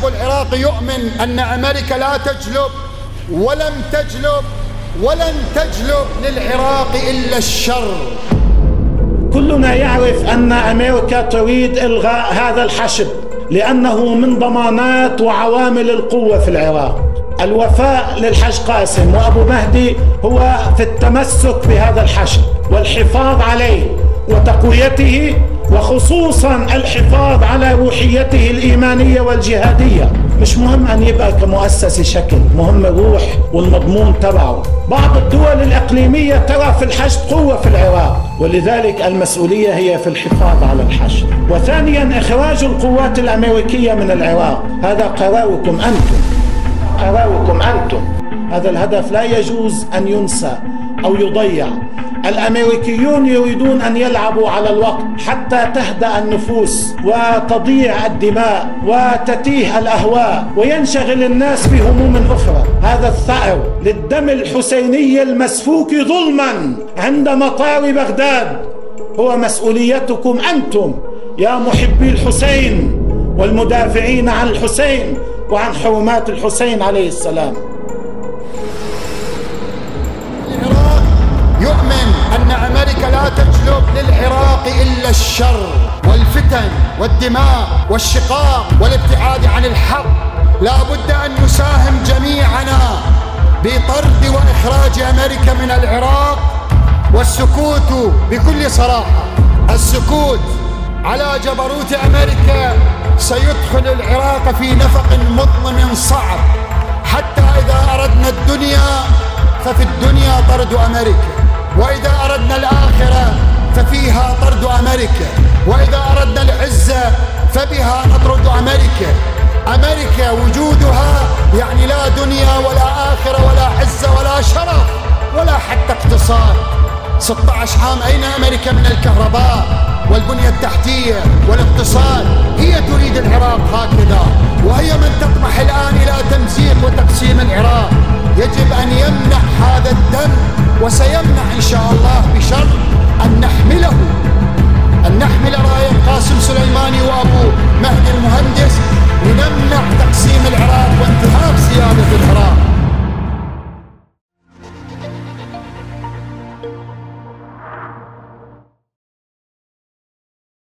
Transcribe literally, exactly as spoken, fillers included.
الشعب العراقي يؤمن أن أمريكا لا تجلب ولم تجلب ولن تجلب للعراق إلا الشر. كلنا يعرف أن أمريكا تريد إلغاء هذا الحشد لأنه من ضمانات وعوامل القوة في العراق. الوفاء للحج قاسم وأبو مهدي هو في التمسك بهذا الحشد والحفاظ عليه وتقويته، وخصوصا الحفاظ على روحيته الإيمانية والجهادية. مش مهم أن يبقى كمؤسسة شكل، مهم الروح والمضمون تبعه. بعض الدول الإقليمية ترى في الحشد قوة في العراق، ولذلك المسؤولية هي في الحفاظ على الحشد. وثانيا إخراج القوات الأمريكية من العراق، هذا قراركم أنتم، قراركم أنتم. هذا الهدف لا يجوز أن ينسى أو يضيع. الأمريكيون يريدون أن يلعبوا على الوقت حتى تهدأ النفوس وتضيع الدماء وتتيه الأهواء وينشغل الناس بهموم أخرى. هذا الثأر للدم الحسيني المسفوك ظلما عند مطار بغداد هو مسؤوليتكم أنتم يا محبي الحسين والمدافعين عن الحسين وعن حرمات الحسين عليه السلام. العراق يؤمن أن أمريكا لا تجلب للعراق إلا الشر والفتن والدماء والشقاق والابتعاد عن الحق. لا بد أن نساهم جميعنا بطرد وإخراج أمريكا من العراق، والسكوت بكل صراحة، السكوت على جبروت أمريكا سيدخل العراق في نفق مظلم صعب. حتى إذا أردنا الدنيا ففي الدنيا طرد أمريكا، وإذا أردنا الآخرة ففيها طرد أمريكا، وإذا أردنا العزة فبها نطرد أمريكا. أمريكا وجودها يعني لا دنيا ولا آخرة ولا عزة ولا شرف ولا حتى اقتصاد. ستة عشر عام أين أمريكا من الكهرباء والبنية التحتية والاقتصاد؟ هي تريد العراق هكذا، وهي من تطمح الآن إلى تمزيق وتقسيم العراق. يجب أن يمنع هذا الدم، وسيمنع إن شاء الله.